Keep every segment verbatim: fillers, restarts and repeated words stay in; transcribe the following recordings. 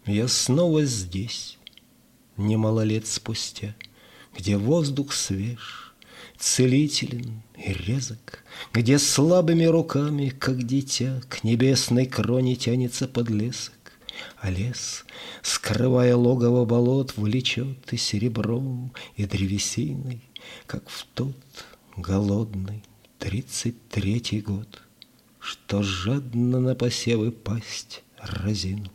Я снова здесь, немало лет спустя, где воздух свеж, целителен и резок, где слабыми руками, как дитя, к небесной кроне тянется подлесок, а лес, скрывая логово болот, влечет и серебром, и древесиной, как в тот голодный тридцать третий год, что жадно на посевы пасть разинул.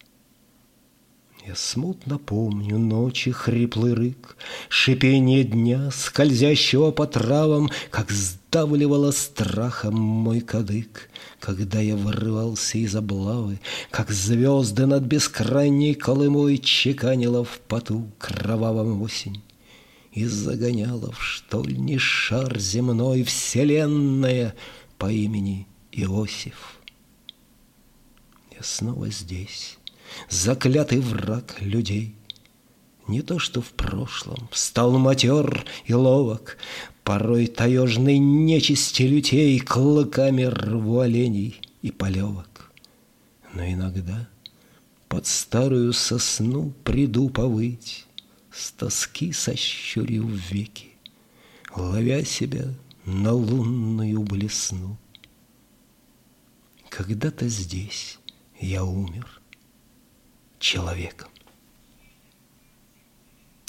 Я смутно помню ночи хриплый рык, шипение дня, скользящего по травам, как сдавливало страхом мой кадык, когда я вырывался из облавы, как звезды над бескрайней Колымой чеканила в поту кровавом осень и загоняла в штольни шар земной вселенная по имени Иосиф. Я снова здесь, заклятый враг людей. Не то, что в прошлом стал матер и ловок, порой таежной нечисти лютей клыками рву оленей и полевок. Но иногда под старую сосну приду повыть, с тоски сощурив веки, ловя себя на лунную блесну. Когда-то здесь я умер человеком.